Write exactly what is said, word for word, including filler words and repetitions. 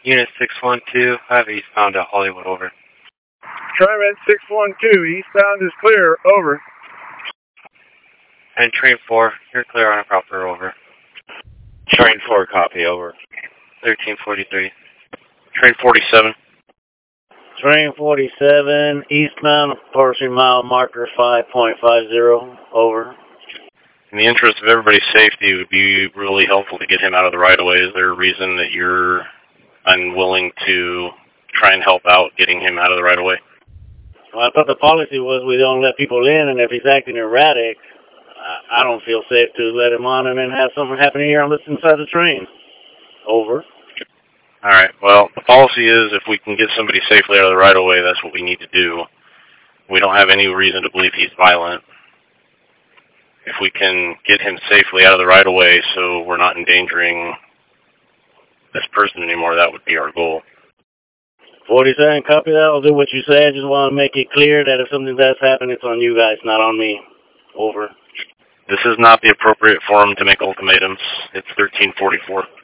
Unit six one two, I have eastbound to Hollywood, over. TriMet six one two, eastbound is clear, over. And Train four, you're clear on a proper, over. Train four, copy, over. thirteen forty-three. Train forty-seven. Train forty-seven, eastbound, approaching mile marker five point five zero, over. In the interest of everybody's safety, it would be really helpful to get him out of the right-of-way. Is there a reason that you're unwilling to try and help out getting him out of the right-of-way? Well, I thought the policy was we don't let people in, and if he's acting erratic, I don't feel safe to let him on and then have something happen here on this inside the train. Over. All right. Well, the policy is if we can get somebody safely out of the right-of-way, that's what we need to do. We don't have any reason to believe he's violent. If we can get him safely out of the right-of-way so we're not endangering this person anymore, that would be our goal. forty-seven, copy that. I'll do what you say. I just want to make it clear that if something does happen, it's on you guys, not on me. Over. This is not the appropriate forum to make ultimatums. It's thirteen forty-four.